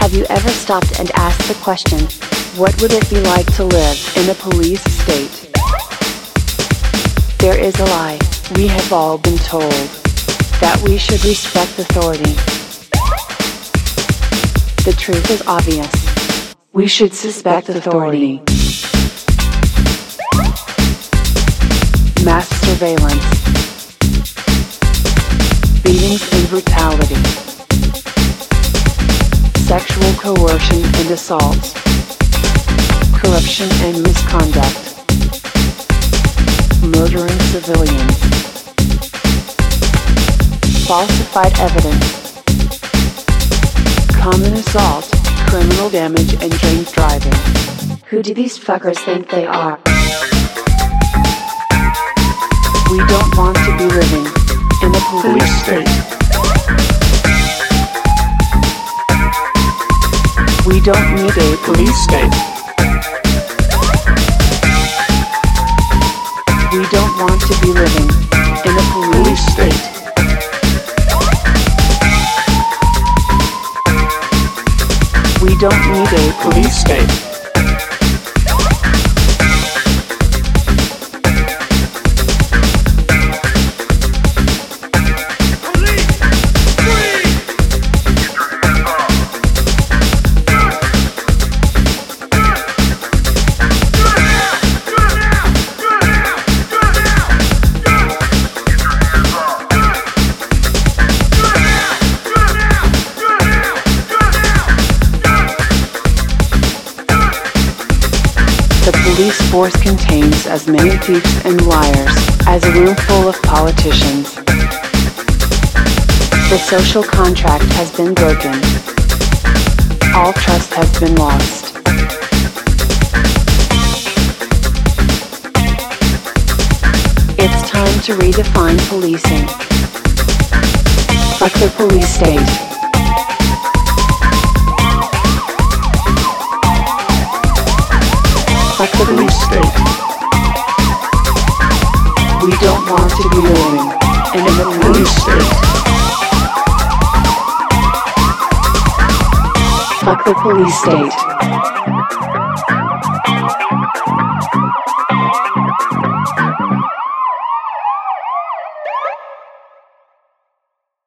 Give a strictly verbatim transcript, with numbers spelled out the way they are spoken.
Have you ever stopped and asked the question, what would it be like to live in a police state? There is a lie, we have all been told, that we should respect authority. The truth is obvious. We should suspect authority. Mass surveillance, beatings and brutality, sexual coercion and assaults, corruption and misconduct, murdering civilians, falsified evidence, common assault, criminal damage and drink driving. Who do these fuckers think they are? We don't want to be living in a police, police state. We don't need a police state. We don't want to be living in a police state. We don't need a police state. The police force contains as many thieves and liars as a room full of politicians. The social contract has been broken. All trust has been lost. It's time to redefine policing. Fuck the police state. Fuck the police state. We don't want to be living in a police state. Fuck the police state.